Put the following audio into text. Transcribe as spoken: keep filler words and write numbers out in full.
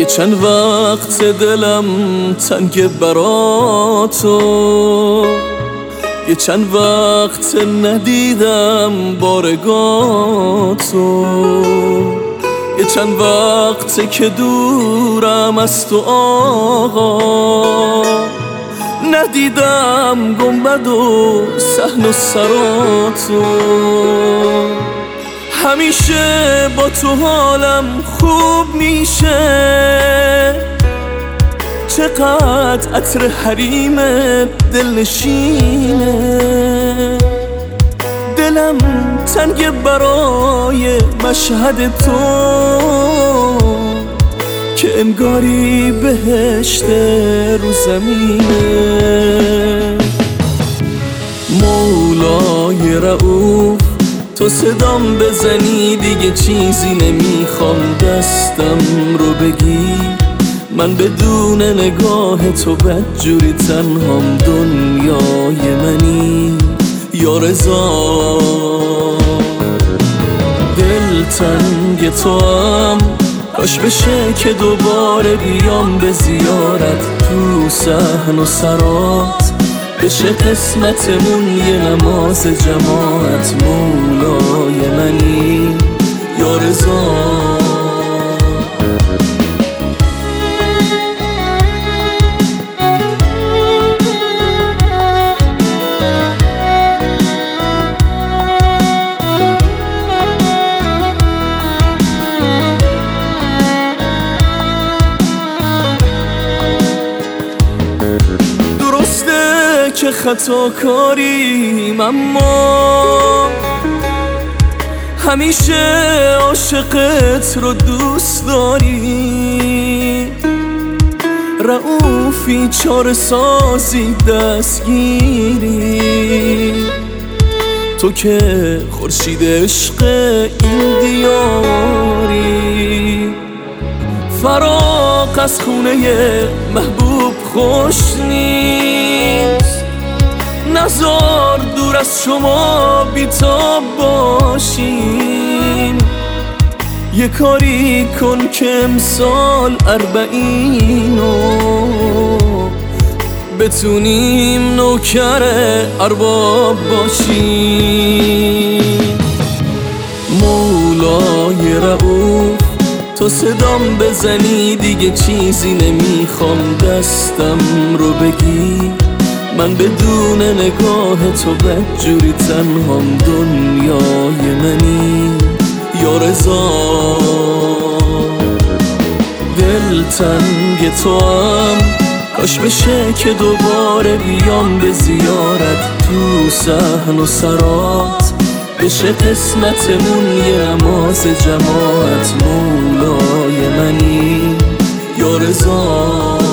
چند وقت دلم تنگ براتو، یه چند وقت ندیدم بارگاتو، یه چند وقت که دورم از تو آقا، ندیدم گنبد و صحن و سراتو. همیشه با تو حالم خوب میشه، چقدر عطر حریمت دلنشینه، دلم تنگ برای مشهد تو که انگاری بهشت رو زمینه. مولای رؤوف تو صدام بزنی دیگه چیزی نمیخوام، دستم رو بگی من بدون نگاه تو بدجوری تنهام، دنیای منی یا رضا. دل تنگ تو هم کاش بشه که دوباره بیام به زیارت، تو صحن و سرات بشه قسمتمون یه نماز جماعت، مولای منی یا رضا. که خطا کاریم اما همیشه عاشقت رو دوست داری، رؤوفی چاره سازی دستگیری، تو که خورشید عشق این دیاری. فراق از خونه محبوب خوش نیست، نزار دور از شما بی‌تاب باشیم، یه کاری کن که امسال اربعینو بتونیم نوکر ارباب باشیم. مولای رؤوف تو صدام بزنی دیگه چیزی نمیخوام، دستم رو بگی من بدون نگاه تو بدجوری تنهام، دنیای منی یا رضا. دل تنگ تو هم کاش بشه که دوباره بیام به زیارت، تو صحن و سرات بشه قسمتمون یه نماز جماعت، مولای منی یا رضا.